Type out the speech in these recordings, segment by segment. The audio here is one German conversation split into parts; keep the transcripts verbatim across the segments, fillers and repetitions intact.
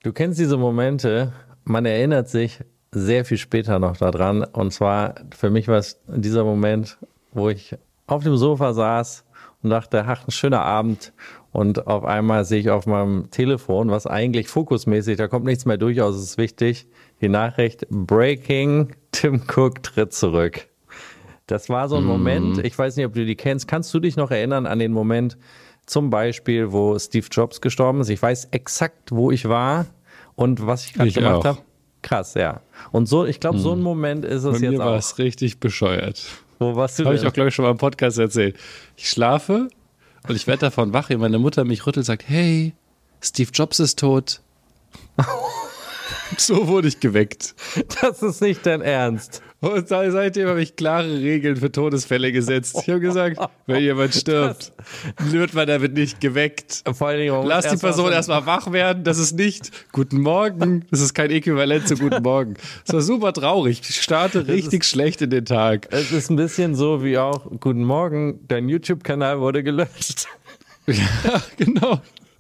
Du kennst diese Momente, man erinnert sich sehr viel später noch daran. Und zwar, für mich war es dieser Moment, wo ich auf dem Sofa saß und dachte, ach, ein schöner Abend. Und auf einmal sehe ich auf meinem Telefon, was eigentlich fokusmäßig, da kommt nichts mehr durch, also es ist wichtig, die Nachricht, Breaking, Tim Cook tritt zurück. Das war so ein Moment, ich weiß nicht, ob du die kennst. Kannst du dich noch erinnern an den Moment, zum Beispiel, wo Steve Jobs gestorben ist? Ich weiß exakt, wo ich war und was ich gerade gemacht habe. Krass, ja. Und so, ich glaube, so ein Moment ist es Bei jetzt mir auch. war es richtig bescheuert. Wo warst du Habe denn? ich auch, glaube ich, schon mal im Podcast erzählt. Ich schlafe und ich werde davon wach, wie meine Mutter mich rüttelt und sagt, hey, Steve Jobs ist tot. So wurde ich geweckt. Das ist nicht dein Ernst. Und seitdem habe ich klare Regeln für Todesfälle gesetzt. Ich habe gesagt, wenn jemand stirbt, wird man damit nicht geweckt. Vor allen Dingen, Lass die Person erstmal wach werden. Das ist nicht Guten Morgen. Das ist kein Äquivalent zu Guten Morgen. Das war super traurig. Ich starte richtig ist, schlecht in den Tag. Es ist ein bisschen so wie auch Guten Morgen, dein YouTube-Kanal wurde gelöscht. Ja, genau.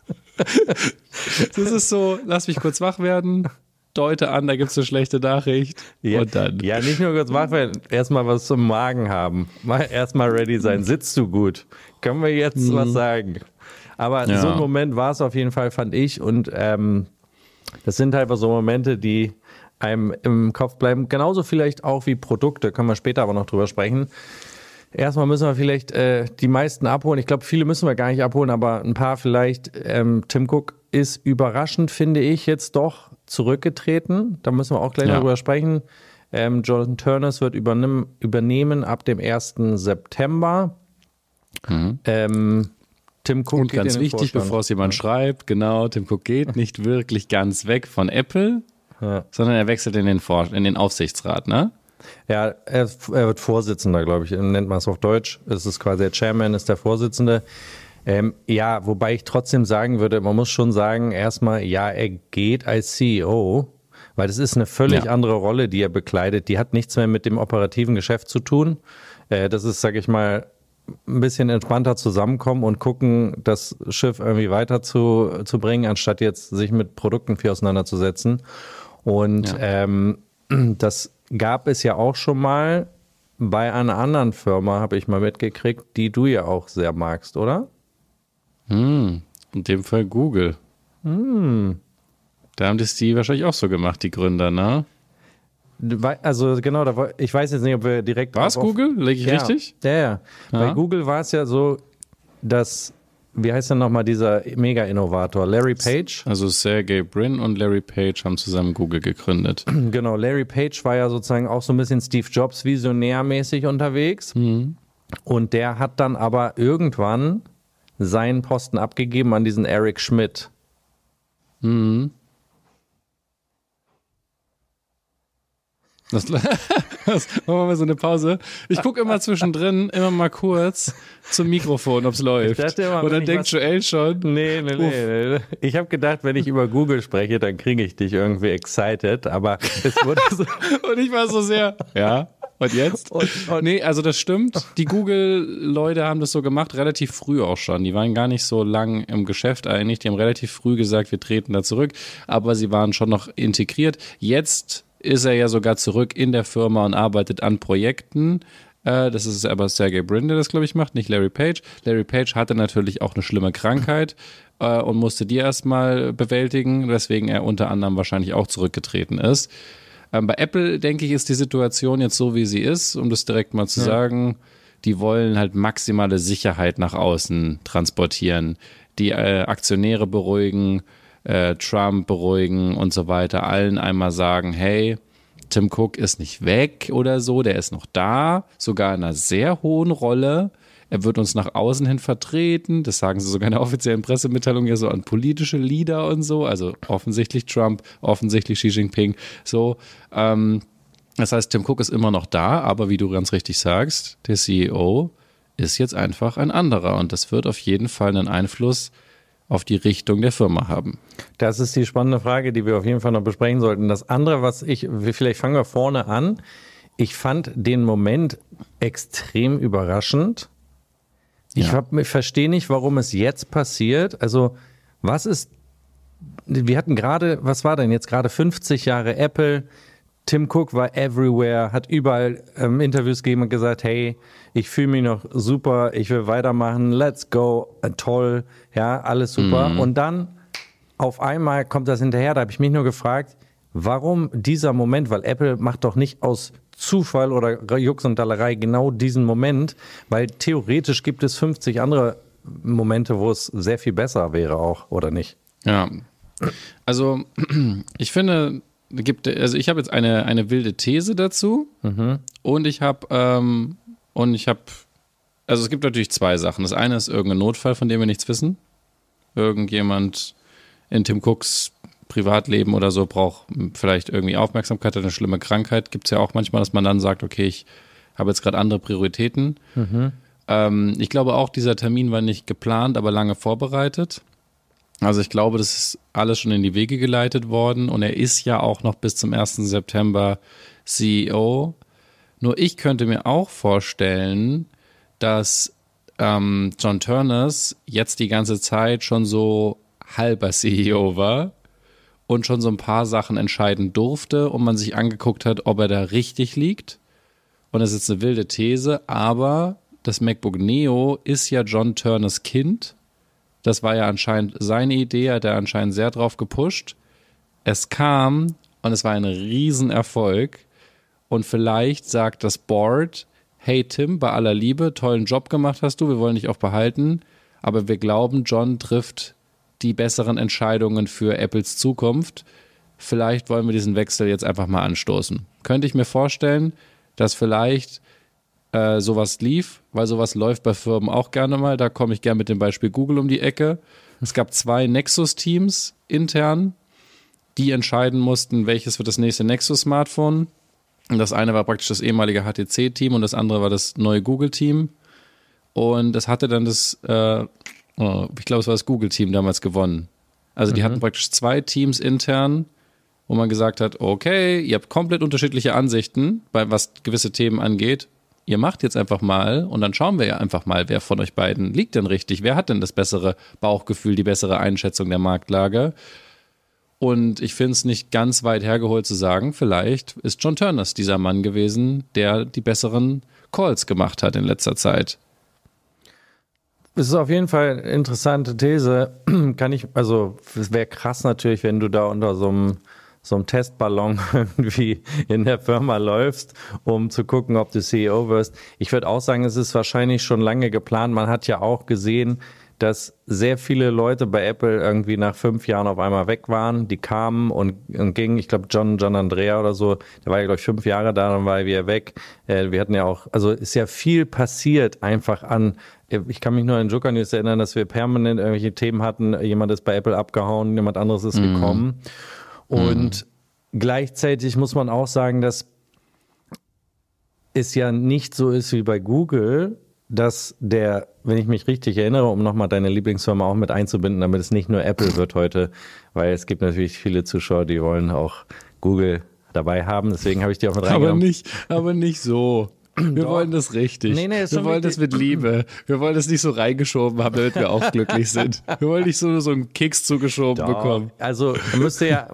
Das ist so, lass mich kurz wach werden. Deute an, da gibt es eine schlechte Nachricht. Ja, und dann. Ja, nicht nur kurz wach werden, erstmal was zum Magen haben. Mal erstmal ready sein. Sitzt du gut? Können wir jetzt mhm. was sagen? Aber ja. so ein Moment war es auf jeden Fall, fand ich. Und ähm, das sind halt so Momente, die einem im Kopf bleiben. Genauso vielleicht auch wie Produkte, können wir später aber noch drüber sprechen. Erstmal müssen wir vielleicht äh, die meisten abholen. Ich glaube, viele müssen wir gar nicht abholen, aber ein paar vielleicht. Ähm, Tim Cook ist überraschend, finde ich, jetzt doch zurückgetreten. Da müssen wir auch gleich ja. drüber sprechen. Ähm, Jonathan Turners wird übernehmen, übernehmen ab dem ersten September. Mhm. Ähm, Tim Cook Und geht ganz in den wichtig, Vorstand. bevor es jemand schreibt, genau, Tim Cook geht nicht wirklich ganz weg von Apple, ja. sondern er wechselt in den, Vor- in den Aufsichtsrat, ne? Ja, er, er wird Vorsitzender, glaube ich, nennt man es auf Deutsch. Es ist quasi der Chairman, ist der Vorsitzende. Ähm, ja, wobei ich trotzdem sagen würde, man muss schon sagen, erstmal, ja, er geht als C E O, weil das ist eine völlig ja. andere Rolle, die er bekleidet. Die hat nichts mehr mit dem operativen Geschäft zu tun. Äh, das ist, sag ich mal, ein bisschen entspannter zusammenkommen und gucken, das Schiff irgendwie weiter zu, zu bringen, anstatt jetzt sich mit Produkten viel auseinanderzusetzen. Und ja. ähm, das gab es ja auch schon mal bei einer anderen Firma, habe ich mal mitgekriegt, die du ja auch sehr magst, oder? Hm, in dem Fall Google. Hm. Da haben das die wahrscheinlich auch so gemacht, die Gründer, ne? Also genau, da war, ich weiß jetzt nicht, ob wir direkt... War es Google? Liege ich ja, richtig? Ja, ja. Bei Google war es ja so, dass, wie heißt denn nochmal dieser Mega-Innovator? Larry Page? Also Sergey Brin und Larry Page haben zusammen Google gegründet. Genau, Larry Page war ja sozusagen auch so ein bisschen Steve Jobs visionärmäßig unterwegs. Mhm. Und der hat dann aber irgendwann seinen Posten abgegeben an diesen Eric Schmidt. Mhm. Das, das, machen wir mal so eine Pause. Ich gucke immer zwischendrin, immer mal kurz zum Mikrofon, ob es läuft. Immer, und dann denkt was... Joel schon. Nee, nee, nee, nee. Ich habe gedacht, wenn ich über Google spreche, dann kriege ich dich irgendwie excited. Aber es wurde so. Und ich war so sehr. Ja. Und jetzt? Und, und nee, also das stimmt. Die Google-Leute haben das so gemacht, relativ früh auch schon. Die waren gar nicht so lang im Geschäft eigentlich. Die haben relativ früh gesagt, wir treten da zurück. Aber sie waren schon noch integriert. Jetzt ist er ja sogar zurück in der Firma und arbeitet an Projekten. Das ist aber Sergey Brin, der das, glaube ich, macht, nicht Larry Page. Larry Page hatte natürlich auch eine schlimme Krankheit und musste die erstmal bewältigen, weswegen er unter anderem wahrscheinlich auch zurückgetreten ist. Bei Apple, denke ich, ist die Situation jetzt so, wie sie ist, um das direkt mal zu ja. sagen. Die wollen halt maximale Sicherheit nach außen transportieren, die äh, Aktionäre beruhigen, äh, Trump beruhigen und so weiter. Allen einmal sagen, hey, Tim Cook ist nicht weg oder so, der ist noch da, sogar in einer sehr hohen Rolle. Er wird uns nach außen hin vertreten, das sagen sie sogar in der offiziellen Pressemitteilung ja so an politische Leader und so, also offensichtlich Trump, offensichtlich Xi Jinping, so. Ähm, das heißt, Tim Cook ist immer noch da, aber wie du ganz richtig sagst, der C E O ist jetzt einfach ein anderer und das wird auf jeden Fall einen Einfluss auf die Richtung der Firma haben. Das ist die spannende Frage, die wir auf jeden Fall noch besprechen sollten. Das andere, was ich, vielleicht fangen wir vorne an, ich fand den Moment extrem überraschend. Ich, Ja. ich verstehe nicht, warum es jetzt passiert. Also, was ist wir hatten gerade, was war denn jetzt gerade fünfzig Jahre Apple, Tim Cook war everywhere, hat überall ähm, Interviews gegeben und gesagt, hey, ich fühle mich noch super, ich will weitermachen, let's go, äh, toll, ja, alles super. Mhm. Und dann auf einmal kommt das hinterher, da habe ich mich nur gefragt, warum dieser Moment, weil Apple macht doch nicht aus Zufall oder Jux und Dallerei genau diesen Moment, weil theoretisch gibt es fünfzig andere Momente, wo es sehr viel besser wäre auch, oder nicht? Ja, also ich finde, gibt, also ich habe jetzt eine, eine wilde These dazu mhm. und ich habe ähm, und ich habe, also es gibt natürlich zwei Sachen. Das eine ist irgendein Notfall, von dem wir nichts wissen. Irgendjemand in Tim Cooks Privatleben oder so braucht vielleicht irgendwie Aufmerksamkeit, hat eine schlimme Krankheit. Gibt es ja auch manchmal, dass man dann sagt, okay, ich habe jetzt gerade andere Prioritäten. Mhm. Ähm, ich glaube auch, dieser Termin war nicht geplant, aber lange vorbereitet. Also ich glaube, das ist alles schon in die Wege geleitet worden und er ist ja auch noch bis zum ersten September C E O. Nur ich könnte mir auch vorstellen, dass ähm, John Ternus jetzt die ganze Zeit schon so halber C E O war und schon so ein paar Sachen entscheiden durfte und man sich angeguckt hat, ob er da richtig liegt. Und das ist eine wilde These, aber das MacBook Neo ist ja John Ternus Kind. Das war ja anscheinend seine Idee, hat er anscheinend sehr drauf gepusht. Es kam und es war ein Riesenerfolg. Und vielleicht sagt das Board, hey Tim, bei aller Liebe, tollen Job gemacht hast du, wir wollen dich auch behalten, aber wir glauben, John trifft die besseren Entscheidungen für Apples Zukunft. Vielleicht wollen wir diesen Wechsel jetzt einfach mal anstoßen. Könnte ich mir vorstellen, dass vielleicht äh, sowas lief, weil sowas läuft bei Firmen auch gerne mal. Da komme ich gerne mit dem Beispiel Google um die Ecke. Es gab zwei Nexus-Teams intern, die entscheiden mussten, welches wird das nächste Nexus-Smartphone. Und das eine war praktisch das ehemalige H T C-Team und das andere war das neue Google-Team. Und das hatte dann das, äh, oh, ich glaube, es war das Google-Team damals gewonnen. Also die mhm. hatten praktisch zwei Teams intern, wo man gesagt hat, okay, ihr habt komplett unterschiedliche Ansichten, bei was gewisse Themen angeht. Ihr macht jetzt einfach mal und dann schauen wir ja einfach mal, wer von euch beiden liegt denn richtig, wer hat denn das bessere Bauchgefühl, die bessere Einschätzung der Marktlage. Und ich finde es nicht ganz weit hergeholt zu sagen, vielleicht ist John Ternus dieser Mann gewesen, der die besseren Calls gemacht hat in letzter Zeit. Es ist auf jeden Fall eine interessante These. Kann ich, also es wäre krass natürlich, wenn du da unter so einem so einem Testballon irgendwie in der Firma läufst, um zu gucken, ob du C E O wirst. Ich würde auch sagen, es ist wahrscheinlich schon lange geplant. Man hat ja auch gesehen, dass sehr viele Leute bei Apple irgendwie nach fünf Jahren auf einmal weg waren. Die kamen und, und gingen. Ich glaube, John, John Andrea oder so, der war ja, glaube ich, fünf Jahre da, dann war er wieder weg. Äh, wir hatten ja auch, also ist ja viel passiert einfach an, ich kann mich nur an Joker News erinnern, dass wir permanent irgendwelche Themen hatten. Jemand ist bei Apple abgehauen, jemand anderes ist mhm. gekommen. Und mhm. gleichzeitig muss man auch sagen, dass es ja nicht so ist wie bei Google, dass der, wenn ich mich richtig erinnere, um nochmal deine Lieblingsfirma auch mit einzubinden, damit es nicht nur Apple wird heute, weil es gibt natürlich viele Zuschauer, die wollen auch Google dabei haben, deswegen habe ich die auch mit reingenommen. Aber nicht, aber nicht so. Wir Doch. wollen das richtig. Nee, nee, wir wollen das mit Liebe. Wir wollen das nicht so reingeschoben haben, damit wir auch glücklich sind. Wir wollen nicht so, so einen Keks zugeschoben Doch. bekommen. Also müsste ja...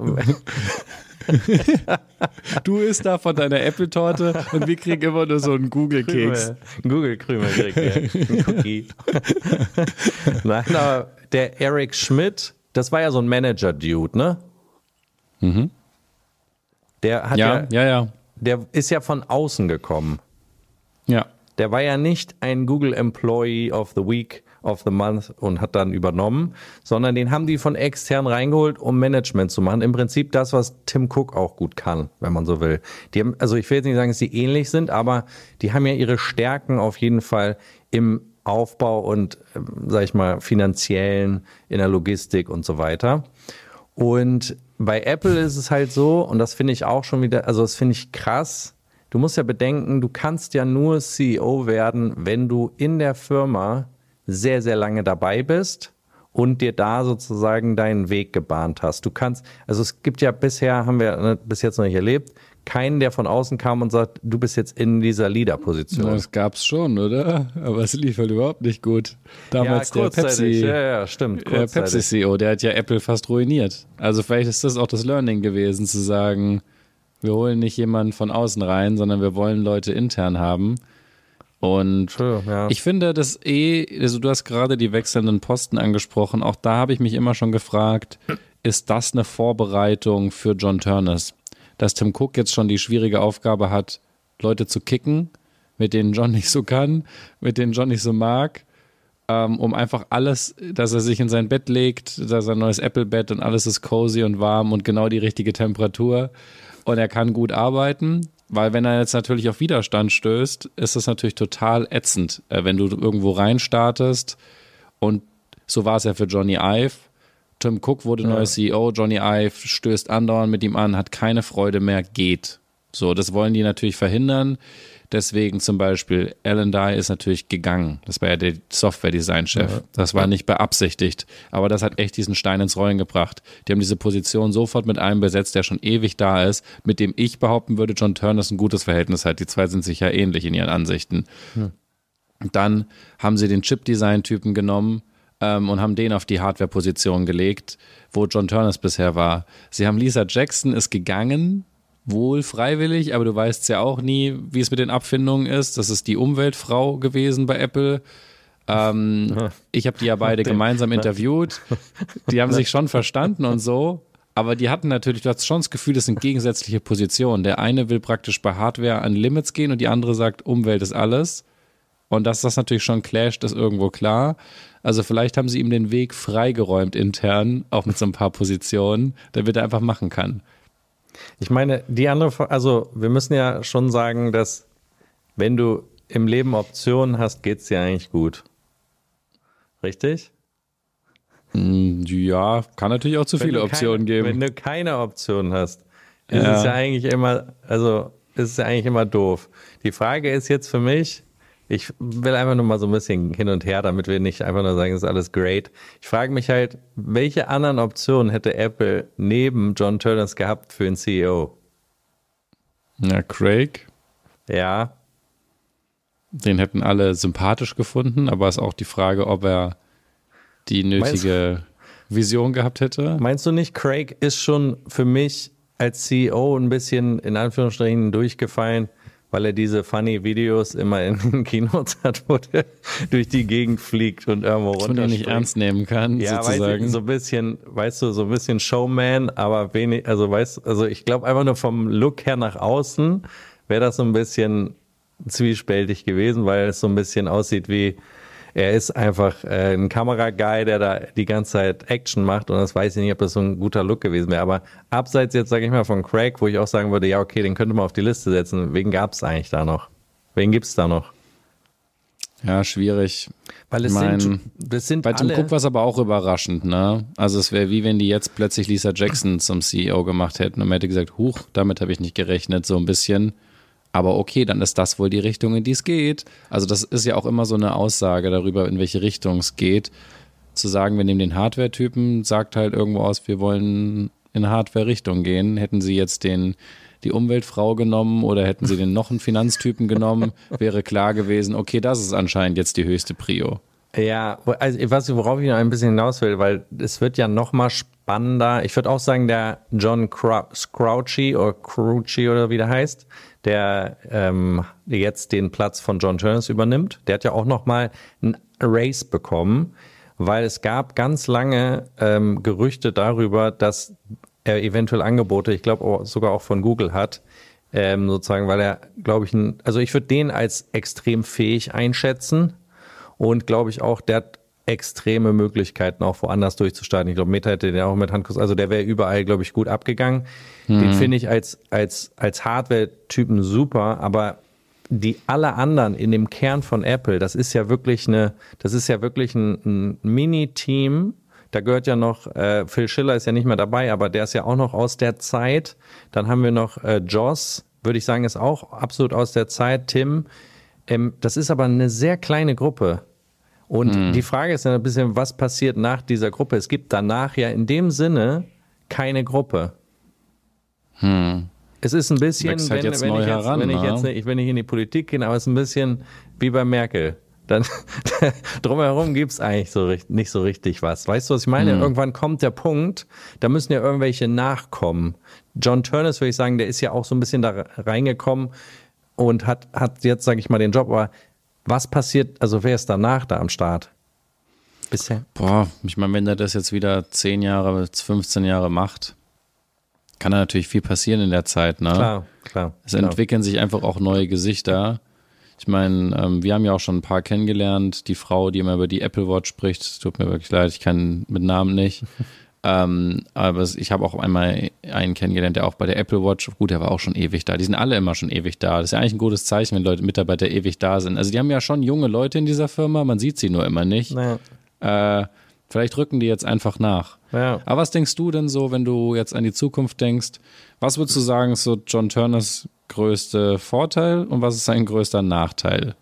Du isst da von deiner Apple-Torte und wir kriegen immer nur so einen Google-Keks. Google-Krümel kriegt ihr. Ein Cookie. Nein, aber der Eric Schmidt, das war ja so ein Manager-Dude, ne? Mhm. Der hat ja, ja, ja, ja. Der ist ja von außen gekommen. Ja. Der war ja nicht ein Google Employee of the Week, of the Month und hat dann übernommen, sondern den haben die von extern reingeholt, um Management zu machen. Im Prinzip das, was Tim Cook auch gut kann, wenn man so will. Die haben, also ich will jetzt nicht sagen, dass sie ähnlich sind, aber die haben ja ihre Stärken auf jeden Fall im Aufbau und, sag ich mal, finanziellen, in der Logistik und so weiter. Und bei Apple ist es halt so, und das finde ich auch schon wieder, also das finde ich krass, du musst ja bedenken, du kannst ja nur C E O werden, wenn du in der Firma sehr, sehr lange dabei bist und dir da sozusagen deinen Weg gebahnt hast. Du kannst, also es gibt ja bisher, haben wir bis jetzt noch nicht erlebt, keinen, der von außen kam und sagt, du bist jetzt in dieser Leader-Position. Das gab's schon, oder? Aber es lief halt überhaupt nicht gut. Damals ja, der Pepsi, ja, ja, stimmt, der Pepsi-C E O, der hat ja Apple fast ruiniert. Also vielleicht ist das auch das Learning gewesen, zu sagen, wir holen nicht jemanden von außen rein, sondern wir wollen Leute intern haben. Und True, ja. ich finde, das eh, also du hast gerade die wechselnden Posten angesprochen, auch da habe ich mich immer schon gefragt, ist das eine Vorbereitung für John Turners? Dass Tim Cook jetzt schon die schwierige Aufgabe hat, Leute zu kicken, mit denen John nicht so kann, mit denen John nicht so mag, ähm, um einfach alles, dass er sich in sein Bett legt, dass er ein neues Apple-Bett und alles ist cozy und warm und genau die richtige Temperatur und er kann gut arbeiten. Weil wenn er jetzt natürlich auf Widerstand stößt, ist das natürlich total ätzend, wenn du irgendwo reinstartest. Und so war es ja für Johnny Ive. Tim Cook wurde ja. neuer C E O, Johnny Ive stößt andauernd mit ihm an, hat keine Freude mehr, geht. So, das wollen die natürlich verhindern. Deswegen zum Beispiel, Alan Dye ist natürlich gegangen. Das war ja der Software-Design-Chef. Ja. Das war nicht beabsichtigt. Aber das hat echt diesen Stein ins Rollen gebracht. Die haben diese Position sofort mit einem besetzt, der schon ewig da ist, mit dem ich behaupten würde, John Turners ein gutes Verhältnis hat. Die zwei sind sich ja ähnlich in ihren Ansichten. Hm. Dann haben sie den Chip-Design-Typen genommen ähm, und haben den auf die Hardware-Position gelegt, wo John Turners bisher war. Sie haben Lisa Jackson ist gegangen, wohl freiwillig, aber du weißt ja auch nie, wie es mit den Abfindungen ist. Das ist die Umweltfrau gewesen bei Apple. Ähm, ich habe die ja beide gemeinsam interviewt. Die haben sich schon verstanden und so, aber die hatten natürlich, du hast schon das Gefühl, das sind gegensätzliche Positionen. Der eine will praktisch bei Hardware an Limits gehen und die andere sagt, Umwelt ist alles. Und dass das natürlich schon clasht, ist irgendwo klar. Also vielleicht haben sie ihm den Weg freigeräumt intern, auch mit so ein paar Positionen, damit er einfach machen kann. Ich meine, die andere, also wir müssen ja schon sagen, dass wenn du im Leben Optionen hast, geht's dir eigentlich gut. Richtig? Ja, kann natürlich auch zu wenn viele Optionen keine, geben. Wenn du keine Optionen hast, ist ja. es ja eigentlich immer, also ist es ja eigentlich immer doof. Die Frage ist jetzt für mich, ich will einfach nur mal so ein bisschen hin und her, damit wir nicht einfach nur sagen, es ist alles great. Ich frage mich halt, welche anderen Optionen hätte Apple neben John Turners gehabt für einen C E O? Na, Craig. Ja. Den hätten alle sympathisch gefunden, aber ist auch die Frage, ob er die nötige Vision gehabt hätte. Meinst du nicht, Craig ist schon für mich als C E O ein bisschen in Anführungsstrichen durchgefallen, weil er diese funny Videos immer in den Kinos hat, wo der durch die Gegend fliegt und irgendwo runter. Und er nicht ernst nehmen kann, ja, sozusagen. Weiß ich, so ein bisschen, weißt du, so ein bisschen Showman, aber wenig, also weißt also ich glaube einfach nur vom Look her nach außen wäre das so ein bisschen zwiespältig gewesen, weil es so ein bisschen aussieht wie, er ist einfach äh, ein Kameraguy, der da die ganze Zeit Action macht und das weiß ich nicht, ob das so ein guter Look gewesen wäre. Aber abseits jetzt, sage ich mal, von Craig, wo ich auch sagen würde, ja okay, den könnte man auf die Liste setzen. Wen gab es eigentlich da noch? Wen gibt's da noch? Ja, schwierig. Weil es ich mein, sind, das sind bei Tim alle... Cook war es aber auch überraschend, ne? Also es wäre wie wenn die jetzt plötzlich Lisa Jackson zum C E O gemacht hätten und man hätte gesagt, huch, damit habe ich nicht gerechnet, so ein bisschen. Aber okay, dann ist das wohl die Richtung, in die es geht. Also das ist ja auch immer so eine Aussage darüber, in welche Richtung es geht. Zu sagen, wir nehmen den Hardware-Typen, sagt halt irgendwo aus, wir wollen in Hardware-Richtung gehen. Hätten sie jetzt den, die Umweltfrau genommen oder hätten sie den noch einen Finanztypen genommen, wäre klar gewesen, okay, das ist anscheinend jetzt die höchste Prio. Ja, also ich weiß nicht, worauf ich noch ein bisschen hinaus will, weil es wird ja noch mal spannender. Ich würde auch sagen, der John Crouchy oder Crouchy oder wie der heißt, der ähm, jetzt den Platz von John Turners übernimmt, der hat ja auch noch mal ein Race bekommen, weil es gab ganz lange ähm, Gerüchte darüber, dass er eventuell Angebote, ich glaube sogar auch von Google hat, ähm, sozusagen, weil er, glaube ich, ein, also ich würde den als extrem fähig einschätzen. Und glaube ich auch, der hat extreme Möglichkeiten, auch woanders durchzustarten. Ich glaube, Meta hätte den auch mit Handkuss, also der wäre überall, glaube ich, gut abgegangen. Mhm. Den finde ich als, als, als Hardware-Typen super, aber die alle anderen in dem Kern von Apple, das ist ja wirklich eine, das ist ja wirklich ein, ein Mini-Team. Da gehört ja noch, äh, Phil Schiller ist ja nicht mehr dabei, aber der ist ja auch noch aus der Zeit. Dann haben wir noch äh, Joss, würde ich sagen, ist auch absolut aus der Zeit. Tim, ähm, das ist aber eine sehr kleine Gruppe. Und hm. die Frage ist ja ein bisschen, was passiert nach dieser Gruppe? Es gibt danach ja in dem Sinne keine Gruppe. Hm. Es ist ein bisschen, Wächst halt wenn, jetzt wenn, neu ich jetzt, heran, wenn ich ne? jetzt nicht, wenn ich in die Politik gehe, aber es ist ein bisschen wie bei Merkel. Dann drumherum gibt es eigentlich so richtig, nicht so richtig was. Weißt du, was ich meine? Hm. Irgendwann kommt der Punkt, da müssen ja irgendwelche nachkommen. John Turnus, würde ich sagen, der ist ja auch so ein bisschen da reingekommen und hat, hat jetzt, sage ich mal, den Job. Aber was passiert, also wer ist danach da am Start? Bisher? Boah, ich meine, wenn er das jetzt wieder zehn Jahre, fünfzehn Jahre macht, kann da natürlich viel passieren in der Zeit, ne? Klar, klar. Es klar. entwickeln sich einfach auch neue Gesichter. Ich meine, ähm, wir haben ja auch schon ein paar kennengelernt. Die Frau, die immer über die Apple Watch spricht, tut mir wirklich leid, ich kann mit Namen nicht. ähm, aber ich habe auch einmal einen kennengelernt, der auch bei der Apple Watch, gut, der war auch schon ewig da. Die sind alle immer schon ewig da. Das ist ja eigentlich ein gutes Zeichen, wenn Leute, Mitarbeiter ewig da sind. Also die haben ja schon junge Leute in dieser Firma, man sieht sie nur immer nicht. Naja. Äh, vielleicht rücken die jetzt einfach nach. Ja. Aber was denkst du denn so, wenn du jetzt an die Zukunft denkst? Was würdest du sagen, ist so John Turners größte Vorteil und was ist sein größter Nachteil?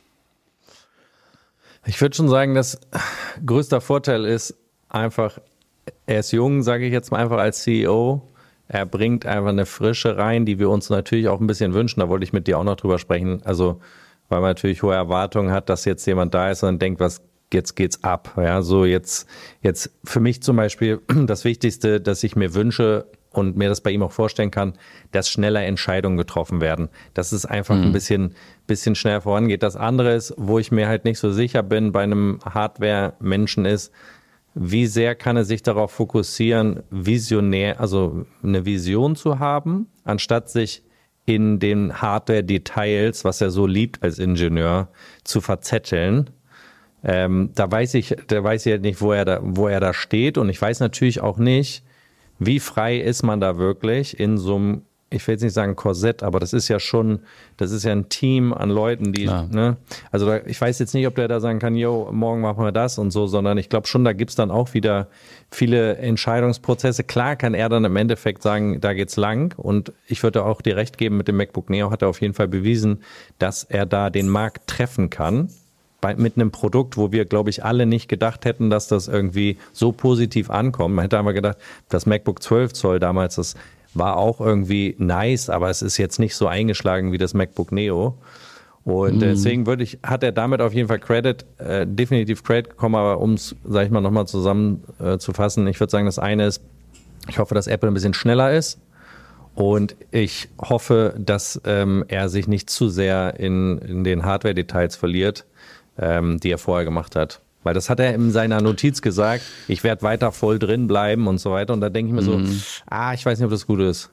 Ich würde schon sagen, dass größter Vorteil ist einfach, er ist jung, sage ich jetzt mal einfach als C E O. Er bringt einfach eine Frische rein, die wir uns natürlich auch ein bisschen wünschen. Da wollte ich mit dir auch noch drüber sprechen. Also, weil man natürlich hohe Erwartungen hat, dass jetzt jemand da ist und denkt, was jetzt geht's ab. Ja, so jetzt, jetzt für mich zum Beispiel das Wichtigste, dass ich mir wünsche und mir das bei ihm auch vorstellen kann, dass schneller Entscheidungen getroffen werden. Dass es einfach mhm. ein bisschen, bisschen schneller vorangeht. Das andere ist, wo ich mir halt nicht so sicher bin bei einem Hardware-Menschen ist, wie sehr kann er sich darauf fokussieren, visionär, also eine Vision zu haben, anstatt sich in den Hardware-Details, was er so liebt als Ingenieur, zu verzetteln. Ähm, da weiß ich, da weiß ich halt nicht, wo er da, wo er da steht. Und ich weiß natürlich auch nicht, wie frei ist man da wirklich in so einem, ich will jetzt nicht sagen Korsett, aber das ist ja schon, das ist ja ein Team an Leuten, die, Klar. ne, also da, ich weiß jetzt nicht, ob der da sagen kann, yo, morgen machen wir das und so, sondern ich glaube schon, da gibt's dann auch wieder viele Entscheidungsprozesse. Klar kann er dann im Endeffekt sagen, da geht's lang, und ich würde auch dir recht geben, mit dem MacBook Neo hat er auf jeden Fall bewiesen, dass er da den Markt treffen kann. Bei, mit einem Produkt, wo wir, glaube ich, alle nicht gedacht hätten, dass das irgendwie so positiv ankommt. Man hätte einmal gedacht, das MacBook zwölf Zoll damals, das war auch irgendwie nice, aber es ist jetzt nicht so eingeschlagen wie das MacBook Neo. Und mhm. deswegen würde ich, hat er damit auf jeden Fall Credit, äh, definitiv Credit bekommen, aber um es, sag ich mal, nochmal zusammen äh, zu fassen, ich würde sagen, das eine ist, ich hoffe, dass Apple ein bisschen schneller ist. Und ich hoffe, dass ähm, er sich nicht zu sehr in, in den Hardware-Details verliert, ähm, die er vorher gemacht hat. Weil das hat er in seiner Notiz gesagt, ich werde weiter voll drin bleiben und so weiter. Und da denke ich mir mhm. so, ah, ich weiß nicht, ob das gut ist.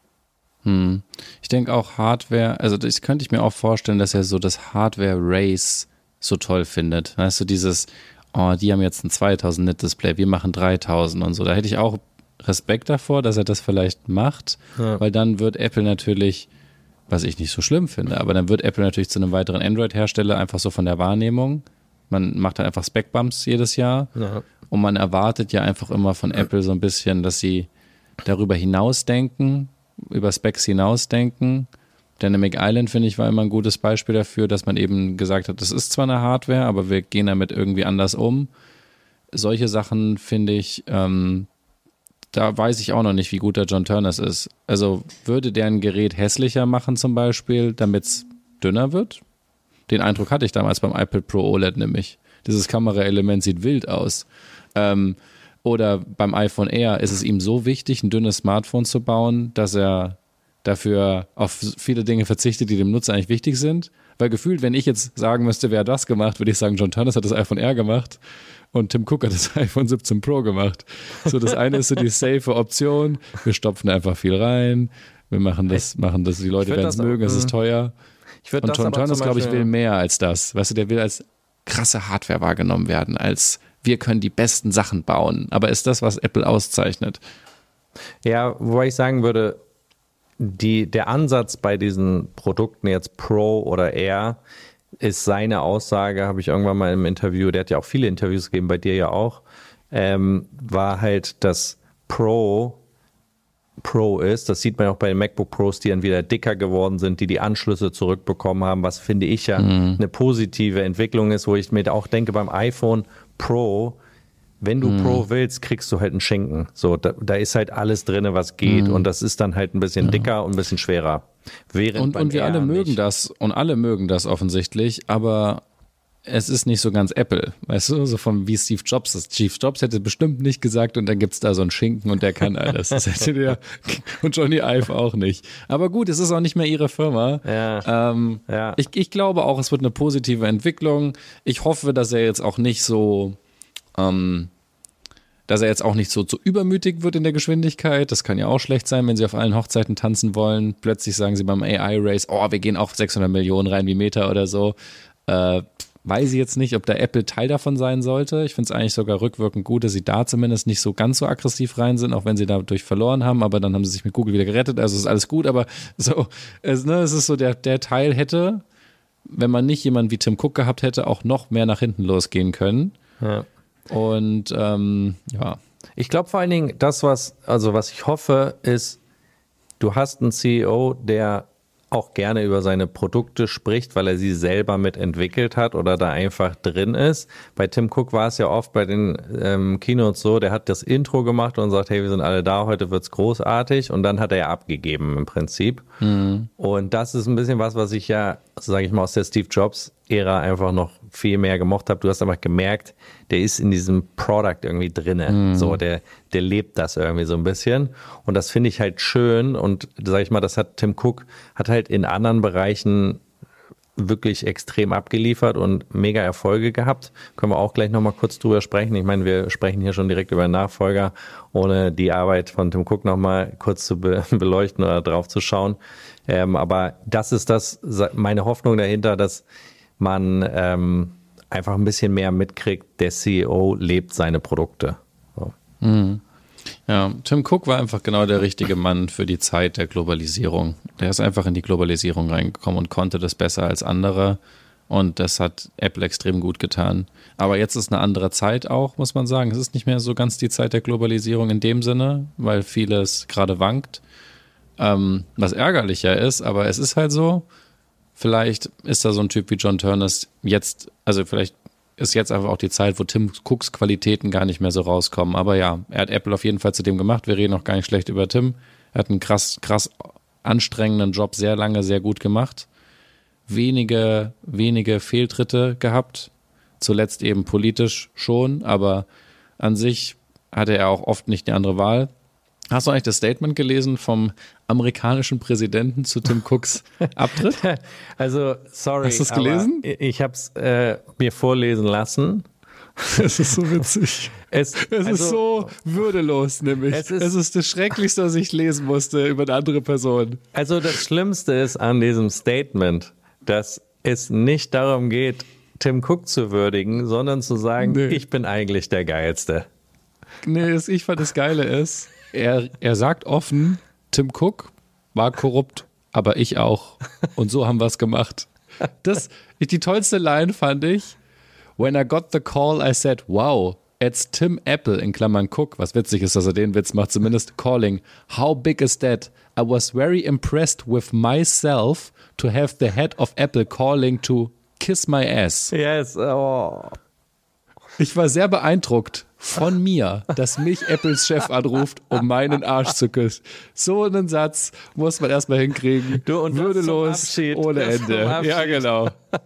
Hm. Ich denke auch Hardware, also das könnte ich mir auch vorstellen, dass er so das Hardware-Race so toll findet. Weißt du, dieses, oh, die haben jetzt ein zweitausend Nit Display, wir machen dreitausend und so. Da hätte ich auch Respekt davor, dass er das vielleicht macht, ja. Weil dann wird Apple natürlich, was ich nicht so schlimm finde, aber dann wird Apple natürlich zu einem weiteren Android-Hersteller, einfach so von der Wahrnehmung. Man macht dann einfach Spec-Bumps jedes Jahr ja. Und man erwartet ja einfach immer von Apple so ein bisschen, dass sie darüber hinausdenken, über Specs hinausdenken. Dynamic Island, finde ich, war immer ein gutes Beispiel dafür, dass man eben gesagt hat, das ist zwar eine Hardware, aber wir gehen damit irgendwie anders um. Solche Sachen, finde ich, ähm, da weiß ich auch noch nicht, wie gut der John Turners ist. Also würde der ein Gerät hässlicher machen zum Beispiel, damit es dünner wird? Den Eindruck hatte ich damals beim iPad Pro O L E D nämlich. Dieses Kameraelement sieht wild aus. Ähm, oder beim iPhone Air ist es ihm so wichtig, ein dünnes Smartphone zu bauen, dass er dafür auf viele Dinge verzichtet, die dem Nutzer eigentlich wichtig sind. Weil gefühlt, wenn ich jetzt sagen müsste, wer hat das gemacht, würde ich sagen, John Turners hat das iPhone Air gemacht und Tim Cook hat das iPhone siebzehn Pro gemacht. So, das eine ist so die safe Option, wir stopfen einfach viel rein, wir machen das, machen das, die Leute werden es mögen, es ist teuer. Ich und John Turners, glaube ich, will mehr als das. Weißt du, der will als krasse Hardware wahrgenommen werden, als wir können die besten Sachen bauen. Aber ist das, was Apple auszeichnet? Ja, wobei ich sagen würde, die, der Ansatz bei diesen Produkten jetzt Pro oder Air ist seine Aussage, habe ich irgendwann mal im Interview, der hat ja auch viele Interviews gegeben, bei dir ja auch, ähm, war halt, dass Pro Pro ist, das sieht man auch bei den MacBook Pros, die dann wieder dicker geworden sind, die die Anschlüsse zurückbekommen haben, was finde ich ja mhm. eine positive Entwicklung ist, wo ich mir auch denke, beim iPhone Pro wenn du mm. Pro willst, kriegst du halt einen Schinken. So, da, da ist halt alles drin, was geht mm. und das ist dann halt ein bisschen ja. dicker und ein bisschen schwerer. Während und, und wir alle mögen nicht. das und alle mögen das offensichtlich, aber es ist nicht so ganz Apple, weißt du, so von wie Steve Jobs. Das Steve Jobs hätte bestimmt nicht gesagt und dann gibt's da so einen Schinken und der kann alles. Das hätte der und Johnny Ive auch nicht. Aber gut, es ist auch nicht mehr ihre Firma. Ja. Ähm, ja. Ich, ich glaube auch, es wird eine positive Entwicklung. Ich hoffe, dass er jetzt auch nicht so ähm, dass er jetzt auch nicht so zu übermütig wird in der Geschwindigkeit. Das kann ja auch schlecht sein, wenn sie auf allen Hochzeiten tanzen wollen. Plötzlich sagen sie beim A I-Race, oh, wir gehen auch sechshundert Millionen rein wie Meta oder so. Äh, weiß ich jetzt nicht, ob der Apple Teil davon sein sollte. Ich finde es eigentlich sogar rückwirkend gut, dass sie da zumindest nicht so ganz so aggressiv rein sind, auch wenn sie dadurch verloren haben. Aber dann haben sie sich mit Google wieder gerettet. Also ist alles gut. Aber so, es, ne, es ist so, der, der Teil hätte, wenn man nicht jemanden wie Tim Cook gehabt hätte, auch noch mehr nach hinten losgehen können. Ja. Und ähm, ja. Ich glaube vor allen Dingen, das, was, also was ich hoffe, ist, du hast einen C E O, der auch gerne über seine Produkte spricht, weil er sie selber mitentwickelt hat oder da einfach drin ist. Bei Tim Cook war es ja oft bei den ähm, Keynotes so, der hat das Intro gemacht und sagt, hey, wir sind alle da, heute wird's großartig und dann hat er ja abgegeben im Prinzip. Mhm. Und das ist ein bisschen was, was ich ja, sage ich mal, aus der Steve Jobs Ära einfach noch viel mehr gemocht habe. Du hast einfach gemerkt, der ist in diesem Product irgendwie drinne. Mhm. So, der, der lebt das irgendwie so ein bisschen. Und das finde ich halt schön. Und sag ich mal, das hat Tim Cook, hat halt in anderen Bereichen wirklich extrem abgeliefert und mega Erfolge gehabt. Können wir auch gleich nochmal kurz drüber sprechen. Ich meine, wir sprechen hier schon direkt über einen Nachfolger, ohne die Arbeit von Tim Cook nochmal kurz zu be- beleuchten oder drauf zu schauen. Ähm, aber das ist das, meine Hoffnung dahinter, dass man ähm, einfach ein bisschen mehr mitkriegt, der C E O lebt seine Produkte. So. Mhm. Ja, Tim Cook war einfach genau der richtige Mann für die Zeit der Globalisierung. Der ist einfach in die Globalisierung reingekommen und konnte das besser als andere. Und das hat Apple extrem gut getan. Aber jetzt ist eine andere Zeit auch, muss man sagen. Es ist nicht mehr so ganz die Zeit der Globalisierung in dem Sinne, weil vieles gerade wankt. Ähm, was ärgerlicher ist, aber es ist halt so. Vielleicht ist da so ein Typ wie John Turnus jetzt, also vielleicht ist jetzt einfach auch die Zeit, wo Tim Cooks Qualitäten gar nicht mehr so rauskommen. Aber ja, er hat Apple auf jeden Fall zu dem gemacht. Wir reden auch gar nicht schlecht über Tim. Er hat einen krass, krass anstrengenden Job sehr lange, sehr gut gemacht. Wenige, wenige Fehltritte gehabt. Zuletzt eben politisch schon, aber an sich hatte er auch oft nicht eine andere Wahl. Hast du eigentlich das Statement gelesen vom amerikanischen Präsidenten zu Tim Cooks Abtritt? Also, sorry. Hast du es gelesen? Ich habe es äh, mir vorlesen lassen. Es ist so witzig. Es, es also, ist so würdelos, nämlich. Es ist, es ist das Schrecklichste, was ich lesen musste über eine andere Person. Also, das Schlimmste ist an diesem Statement, dass es nicht darum geht, Tim Cook zu würdigen, sondern zu sagen, nee. Ich bin eigentlich der Geilste. Nee, das, ich fand das Geile ist, Er, er sagt offen, Tim Cook war korrupt, aber ich auch. Und so haben wir es gemacht. Das, die tollste Line fand ich, when I got the call, I said, wow, it's Tim Apple, in Klammern Cook. Was witzig ist, dass er den Witz macht, zumindest calling. How big is that? I was very impressed with myself to have the head of Apple calling to kiss my ass. Yes, oh. Ich war sehr beeindruckt von mir, dass mich Apples Chef anruft, um meinen Arsch zu küssen. So einen Satz muss man erstmal hinkriegen. Du und würdelos, ohne Ende. Ja, genau.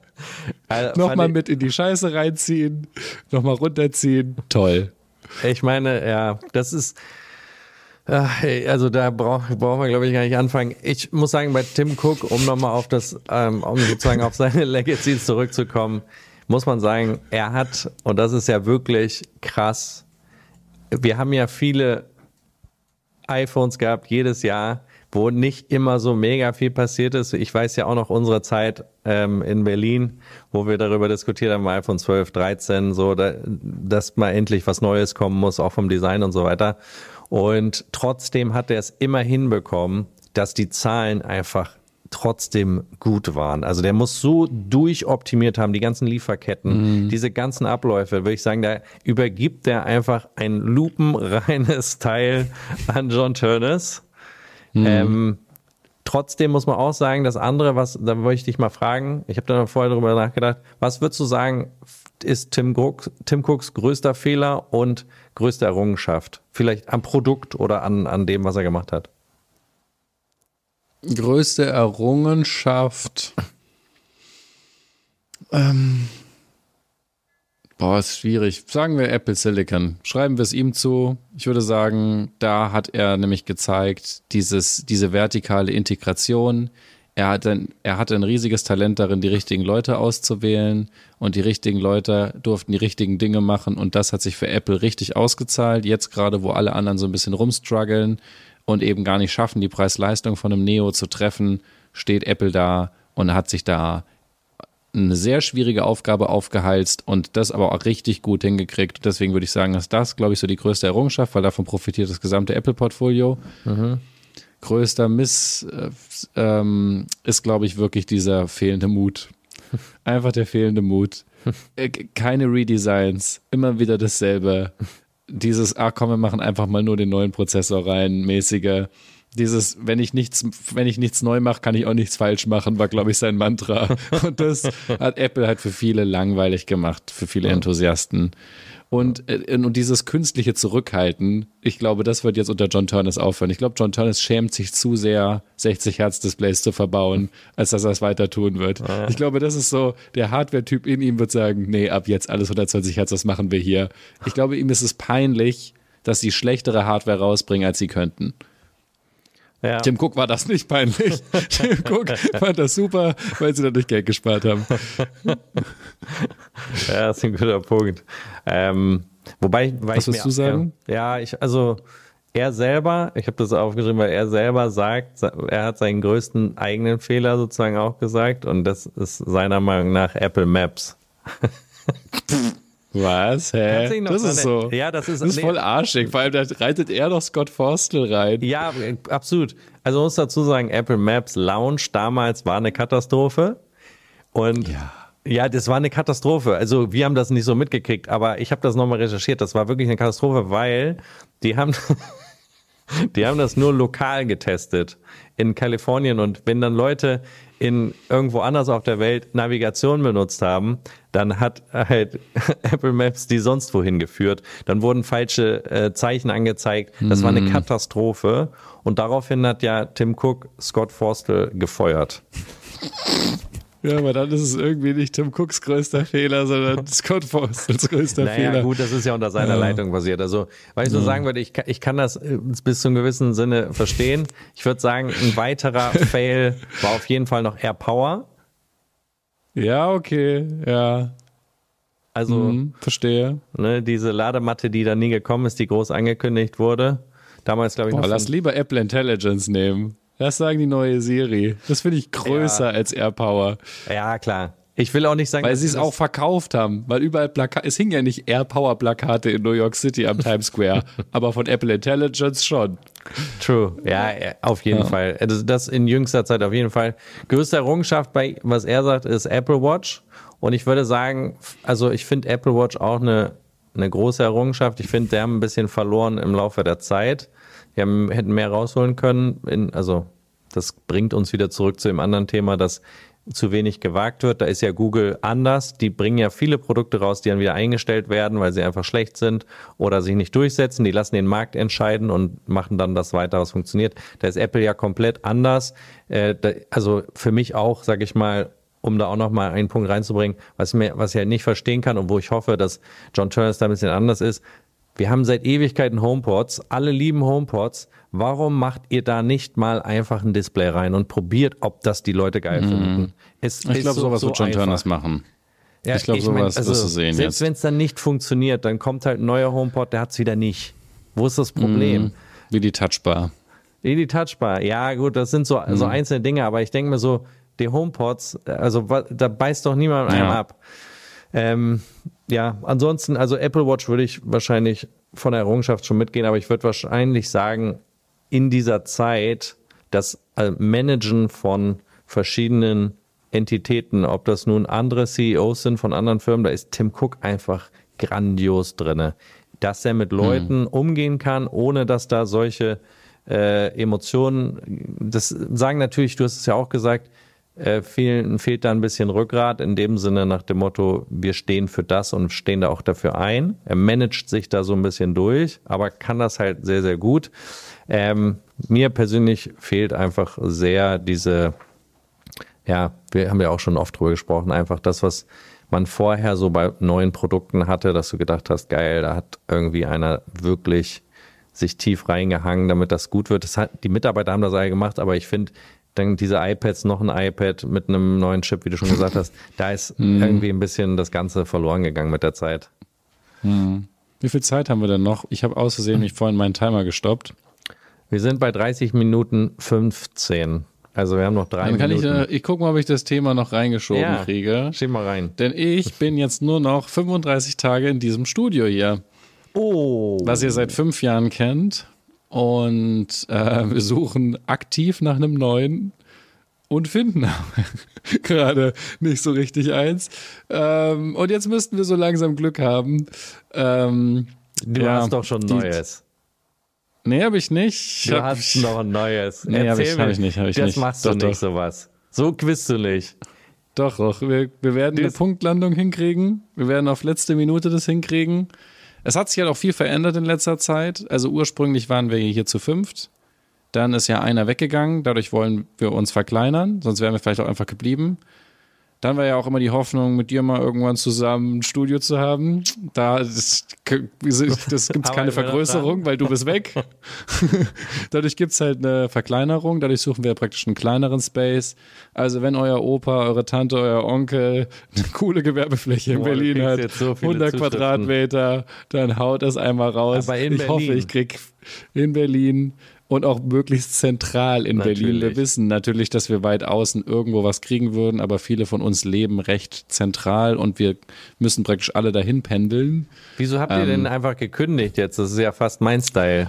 Also, nochmal mit in die Scheiße reinziehen, nochmal runterziehen. Toll. Ich meine, ja, das ist, also da brauchen brauch wir, glaube ich, gar nicht anfangen. Ich muss sagen, bei Tim Cook, um nochmal auf das, um sozusagen auf seine Legacies zurückzukommen, muss man sagen, er hat, und das ist ja wirklich krass, wir haben ja viele iPhones gehabt, jedes Jahr, wo nicht immer so mega viel passiert ist. Ich weiß ja auch noch unsere Zeit ähm, in Berlin, wo wir darüber diskutiert haben, iPhone zwölf, dreizehn, so, da, dass mal endlich was Neues kommen muss, auch vom Design und so weiter. Und trotzdem hat er es immer hinbekommen, dass die Zahlen einfach trotzdem gut waren. Also der muss so durchoptimiert haben, die ganzen Lieferketten, mhm. diese ganzen Abläufe, würde ich sagen, da übergibt er einfach ein lupenreines Teil an John Turnus. Mhm. Ähm, trotzdem muss man auch sagen, das andere, was, da wollte ich dich mal fragen, ich habe da noch vorher drüber nachgedacht, was würdest du sagen, ist Tim Cook, Tim Cooks größter Fehler und größte Errungenschaft? Vielleicht am Produkt oder an, an dem, was er gemacht hat? Größte Errungenschaft. Ähm. Boah, ist schwierig. Sagen wir Apple Silicon. Schreiben wir es ihm zu. Ich würde sagen, da hat er nämlich gezeigt, dieses, diese vertikale Integration. Er hat ein, er hatte ein riesiges Talent darin, die richtigen Leute auszuwählen, und die richtigen Leute durften die richtigen Dinge machen, und das hat sich für Apple richtig ausgezahlt. Jetzt gerade, wo alle anderen so ein bisschen rumstruggeln und eben gar nicht schaffen, die Preis-Leistung von einem Neo zu treffen, steht Apple da und hat sich da eine sehr schwierige Aufgabe aufgehalst und das aber auch richtig gut hingekriegt. Deswegen würde ich sagen, dass das, glaube ich, so die größte Errungenschaft, weil davon profitiert das gesamte Apple-Portfolio. Mhm. Größter Miss äh, ähm, ist, glaube ich, wirklich dieser fehlende Mut. Einfach der fehlende Mut. Äh, keine Redesigns, immer wieder dasselbe. Dieses, ah komm, wir machen einfach mal nur den neuen Prozessor rein, mäßige. Dieses, wenn ich nichts, wenn ich nichts neu mache, kann ich auch nichts falsch machen, war, glaube ich, sein Mantra. Und das hat Apple halt für viele langweilig gemacht, für viele Enthusiasten. Und, und dieses künstliche Zurückhalten, ich glaube, das wird jetzt unter John Ternus aufhören. Ich glaube, John Ternus schämt sich zu sehr, sechzig Hertz Displays zu verbauen, als dass er es weiter tun wird. Ja. Ich glaube, das ist so, der Hardware-Typ in ihm wird sagen, nee, ab jetzt alles hundertzwanzig Hertz, das machen wir hier. Ich glaube, ihm ist es peinlich, dass sie schlechtere Hardware rausbringen, als sie könnten. Ja. Tim Cook war das nicht peinlich. Tim Cook fand das super, weil sie dadurch Geld gespart haben. Ja, das ist ein guter Punkt. Ähm, wobei, weil Was willst du sagen? Ja, ich, also er selber, ich habe das aufgeschrieben, weil er selber sagt, er hat seinen größten eigenen Fehler sozusagen auch gesagt, und das ist seiner Meinung nach Apple Maps. Was? Hä? Das ist so. Ja, das ist, das ist nee. voll arschig. Vor allem, da reitet er doch Scott Forstall rein. Ja, absolut. Also man muss dazu sagen, Apple Maps Launch damals war eine Katastrophe. Und ja, ja das war eine Katastrophe. Also wir haben das nicht so mitgekriegt, aber ich habe das nochmal recherchiert. Das war wirklich eine Katastrophe, weil die haben... Die haben das nur lokal getestet in Kalifornien, und wenn dann Leute in irgendwo anders auf der Welt Navigation benutzt haben, dann hat halt Apple Maps die sonst wohin geführt. Dann wurden falsche äh, Zeichen angezeigt. Das war eine Katastrophe, und daraufhin hat ja Tim Cook Scott Forstall gefeuert. Ja, aber dann ist es irgendwie nicht Tim Cooks größter Fehler, sondern Scott Forstalls größter naja, Fehler. Naja gut, das ist ja unter seiner ja. Leitung passiert. Also, weil ich so ja. sagen würde, ich kann, ich kann das bis zu einem gewissen Sinne verstehen. Ich würde sagen, ein weiterer Fail war auf jeden Fall noch AirPower. Ja, okay, ja. Also, mhm, verstehe. Ne, diese Ladematte, die da nie gekommen ist, die groß angekündigt wurde. Damals, glaube ich, Boah, noch. Lass lieber Apple Intelligence nehmen. Das sagen die neue Siri. Das finde ich größer ja. als AirPower. Ja, klar. Ich will auch nicht sagen, weil sie es auch verkauft haben, weil überall Plakate, es hingen ja nicht AirPower-Plakate in New York City am Times Square, aber von Apple Intelligence schon. True, ja, auf jeden ja. Fall. Das, das in jüngster Zeit auf jeden Fall. Größte Errungenschaft bei, was er sagt, ist Apple Watch. Und ich würde sagen, also ich finde Apple Watch auch eine, eine große Errungenschaft. Ich finde, die haben ein bisschen verloren im Laufe der Zeit. Die haben, hätten mehr rausholen können. In, also das bringt uns wieder zurück zu dem anderen Thema, dass zu wenig gewagt wird. Da ist ja Google anders. Die bringen ja viele Produkte raus, die dann wieder eingestellt werden, weil sie einfach schlecht sind oder sich nicht durchsetzen. Die lassen den Markt entscheiden und machen dann das weiter, was funktioniert. Da ist Apple ja komplett anders. Äh, da, also für mich auch, sage ich mal, um da auch nochmal einen Punkt reinzubringen, was ich, mir, was ich halt nicht verstehen kann und wo ich hoffe, dass John Ternus da ein bisschen anders ist. Wir haben seit Ewigkeiten HomePods, alle lieben HomePods. Warum macht ihr da nicht mal einfach ein Display rein und probiert, ob das die Leute geil mm. finden? Es ich glaube, so, sowas so wird John Ternus machen. Ja, ich glaube, sowas mein, also, wirst du sehen. Selbst wenn es dann nicht funktioniert, dann kommt halt ein neuer HomePod, der hat es wieder nicht. Wo ist das Problem? Mm. Wie die Touchbar. Wie die Touchbar. Ja gut, das sind so, mm. so einzelne Dinge, aber ich denke mir so, die HomePods, also da beißt doch niemand einem ja. ab. Ähm, ja, ansonsten, also Apple Watch würde ich wahrscheinlich von der Errungenschaft schon mitgehen, aber ich würde wahrscheinlich sagen, in dieser Zeit das Managen von verschiedenen Entitäten, ob das nun andere C E Os sind von anderen Firmen, da ist Tim Cook einfach grandios drinne. Dass er mit Leuten hm. umgehen kann, ohne dass da solche äh, Emotionen. Das sagen natürlich, du hast es ja auch gesagt, äh, fehlen, fehlt da ein bisschen Rückgrat in dem Sinne nach dem Motto, wir stehen für das und stehen da auch dafür ein. Er managt sich da so ein bisschen durch, aber kann das halt sehr, sehr gut. Ähm, mir persönlich fehlt einfach sehr diese, ja, wir haben ja auch schon oft drüber gesprochen, einfach das, was man vorher so bei neuen Produkten hatte, dass du gedacht hast, geil, da hat irgendwie einer wirklich sich tief reingehangen, damit das gut wird. Das hat, die Mitarbeiter haben das alle gemacht, aber ich finde, dann diese iPads, noch ein iPad mit einem neuen Chip, wie du schon gesagt hast, da ist hm. irgendwie ein bisschen das Ganze verloren gegangen mit der Zeit. Hm. Wie viel Zeit haben wir denn noch? Ich habe aus Versehen mich vorhin meinen Timer gestoppt. Wir sind bei dreißig Minuten fünfzehn. Also wir haben noch drei Dann kann Minuten. Ich, ich gucke mal, ob ich das Thema noch reingeschoben ja, kriege. Schieb mal rein. Denn ich bin jetzt nur noch fünfunddreißig Tage in diesem Studio hier. Oh. Was ihr seit fünf Jahren kennt. Und äh, wir suchen aktiv nach einem neuen und finden gerade nicht so richtig eins. Ähm, und jetzt müssten wir so langsam Glück haben. Ähm, du ja, hast doch schon die, Neues. Nee, habe ich nicht. Du hab, hast noch ein Neues. Nee, habe ich, hab ich nicht. Hab ich das nicht. machst doch, du nicht doch. sowas. So quizst du nicht. Doch, doch. Wir, wir werden Das eine Punktlandung hinkriegen. Wir werden auf letzte Minute das hinkriegen. Es hat sich halt auch viel verändert in letzter Zeit. Also ursprünglich waren wir hier zu fünft. Dann ist ja einer weggegangen. Dadurch wollen wir uns verkleinern. Sonst wären wir vielleicht auch einfach geblieben. Dann war ja auch immer die Hoffnung, mit dir mal irgendwann zusammen ein Studio zu haben. Da das, das gibt es keine Vergrößerung, weil du bist weg. Dadurch gibt es halt eine Verkleinerung. Dadurch suchen wir praktisch einen kleineren Space. Also wenn euer Opa, eure Tante, euer Onkel eine coole Gewerbefläche in Boah, Berlin hat, so hundert Quadratmeter, dann haut das einmal raus. Aber in ich Berlin. hoffe, ich krieg in Berlin und auch möglichst zentral in Natürlich. Berlin. Wir wissen natürlich, dass wir weit außen irgendwo was kriegen würden, aber viele von uns leben recht zentral und wir müssen praktisch alle dahin pendeln. Wieso habt ihr Ähm, denn einfach gekündigt jetzt? Das ist ja fast mein Style.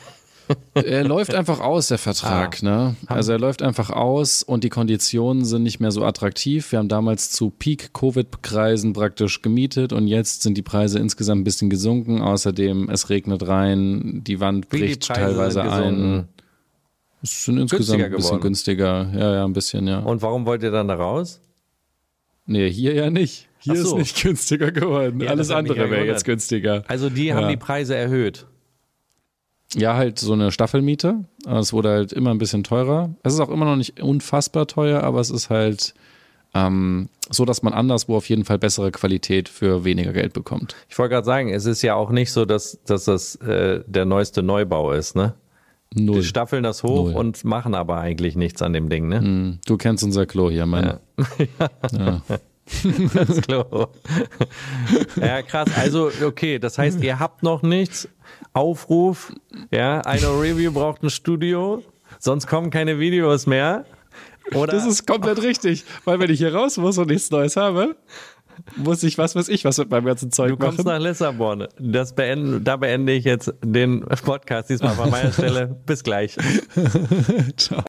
Er läuft einfach aus, der Vertrag. Ah. Ne? Also er läuft einfach aus und die Konditionen sind nicht mehr so attraktiv. Wir haben damals zu Peak-Covid-Preisen praktisch gemietet und jetzt sind die Preise insgesamt ein bisschen gesunken. Außerdem, es regnet rein, die Wand Wie die bricht Preise teilweise sind gesunken? ein. Es sind insgesamt ein bisschen geworden. günstiger. Ja, ja, ein bisschen, ja. Und warum wollt ihr dann da raus? Nee, hier ja nicht. Hier Ach so. ist nicht günstiger geworden. Ja, Alles das hat mich andere ja wäre gewundert. jetzt günstiger. Also die haben Ja. die Preise erhöht. Ja, halt so eine Staffelmiete. Es wurde halt immer ein bisschen teurer. Es ist auch immer noch nicht unfassbar teuer, aber es ist halt ähm, so, dass man anderswo auf jeden Fall bessere Qualität für weniger Geld bekommt. Ich wollte gerade sagen, es ist ja auch nicht so, dass, dass das äh, der neueste Neubau ist, ne? Null. Die staffeln das hoch Null. und machen aber eigentlich nichts an dem Ding, ne? Hm, Du kennst unser Klo hier, Mann. Ja. Ja. Das Klo. Ja, krass. Also, okay, das heißt, ihr habt noch nichts. Aufruf, ja, eine Review braucht ein Studio, sonst kommen keine Videos mehr. Oder? Das ist komplett richtig, weil wenn ich hier raus muss und nichts Neues habe, muss ich, was weiß ich, was mit meinem ganzen Zeug Du kommst machen. nach Lissabon. Das beenden, da beende ich jetzt den Podcast diesmal von meiner Stelle. Bis gleich. Ciao.